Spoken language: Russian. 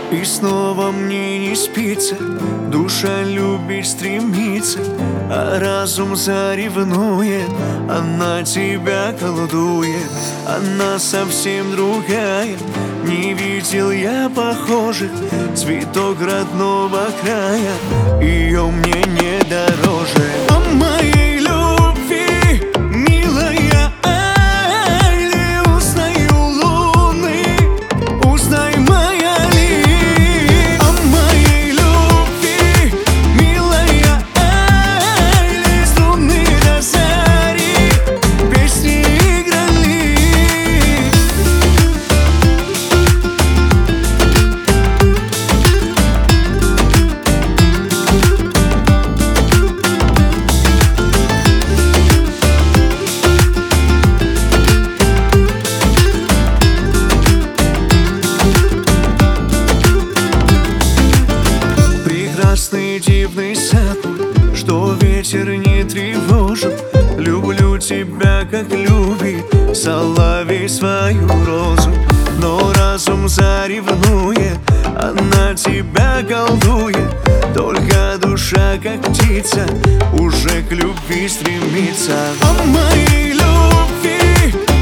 И снова мне не спится, душа любить стремится, а разум заревнует, она тебя колдует. Она совсем другая, не видел я похожих, цветок родного края, ее мне не дороже. О моей любви, милая, али, узнаю луны, узнай моя ли. О моей любви, милая, али, струны до зари песни играли. Прекрасный дивный сад, что ветер не тревожит. Люблю тебя, как любит соловей свою розу. Но разум заревнует, она тебя колдует. Только душа, как птица, уже к любви стремится. О моей любви,